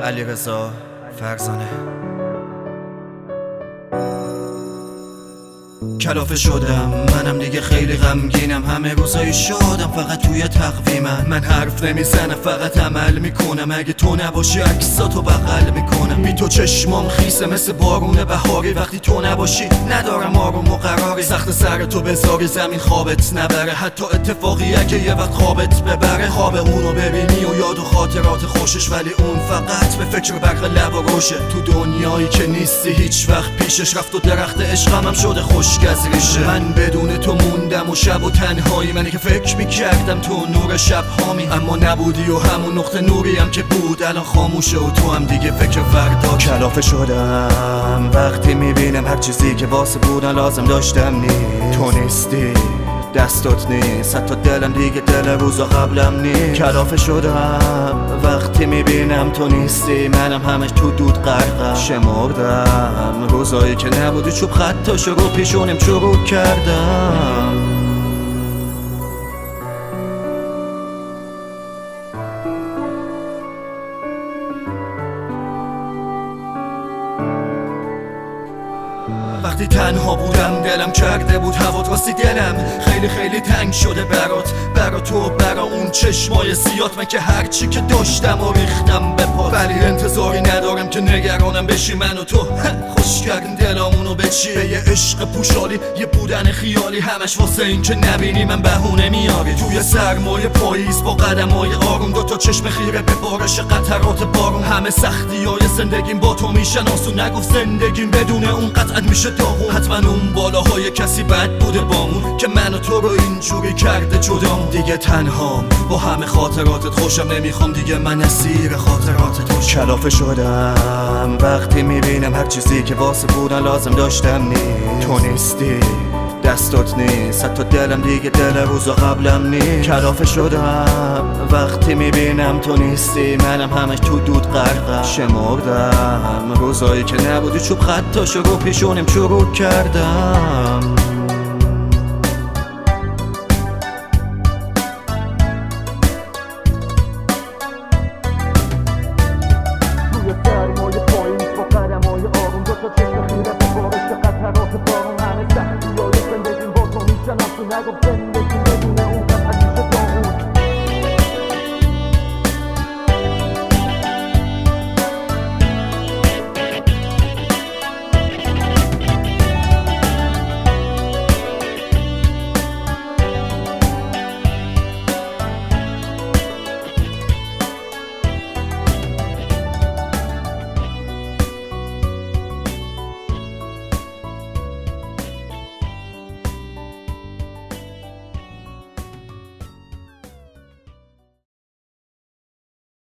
علیرضا فرزانه. کلافه شدم منم دیگه خیلی غمگینم، همه روزای شادم فقط توی تقویمم. من حرف نمیزنم فقط عمل میکنم، اگه تو نباشی عکساتو بغل میکنم. بی تو چشمام خیسه مثل بارون بهاری، وقتی تو نباشی ندارم آروم و قراری. سخت سر تو بذاری زمین خوابت نبره، حتی اتفاقی اگه یه وقت خوابت ببره. خواب اونو ببینی و یاد و خاطرات خوشش، ولی اون فقط به فکر برق لب و روشه. تو دنیایی که نیستی هیچ وقت پیشش، رفت و درخت عشقم شده خشک از ریشه. من بدون تو موندم و شب و تنهایی، منی که فکر میکردم تو نور شب هامی، اما نبودی و همون نقطه نوری هم که بود الان خاموشه و تو هم دیگه فکر فردا. کلافه شدم وقتی میبینم هر چیزی که واسه بودن لازم داشتم نیست. تو نیستی دستات نیست، حتی دلم دیگه دل روزا قبلم نیست. کلافه شدم وقتی میبینم تو نیستی، منم همش تو دود غرقم. شمردم روزایی که نبودی، چوب خطاشو رو پیشونم چروک کردم. وقتی تنها بودم دلم کرده بود هوات، راستی دلم خیلی خیلی تنگ شده برا تو، برا اون چشمای سیات. من که هرچی که داشتم و ریختم به پات، ولی انتظاری ندارم که نگرانم بشی. من و تو خوش کردیم دلامونو به چی؟ به یه عشق پوشالی، یه بودن خیالی، همش واسه این که نبینی من بهونه میاری. توی سرمای پاییز با قدمای آروم، دوتا چشم خیره به بارش قطرات بارون. همه سختیای زندگیم با تو میشن آسون، نگفت زندگیم بدون اون قطعت میشه داغون. حتما اون بالاهای کسی بد بوده بامون که من و تو رو اینجوری کرده جدام. دیگه تنهام با همه خاطراتت، خوشم نمیخوام دیگه من اسیر خاطراتت باشم. کلافه شدم وقتی میبینم هر چیزی که واسه بودن لازم داشتم نیست. تو نیستی دستات نیست، حتی دلم دیگه دل روزا قبلم نیست. کلافه شدم وقتی میبینم تو نیستی، منم همش تو دود غرقم. شمردم روزایی که نبودی، چوب خطاشو رو پیشونم چروک کردم.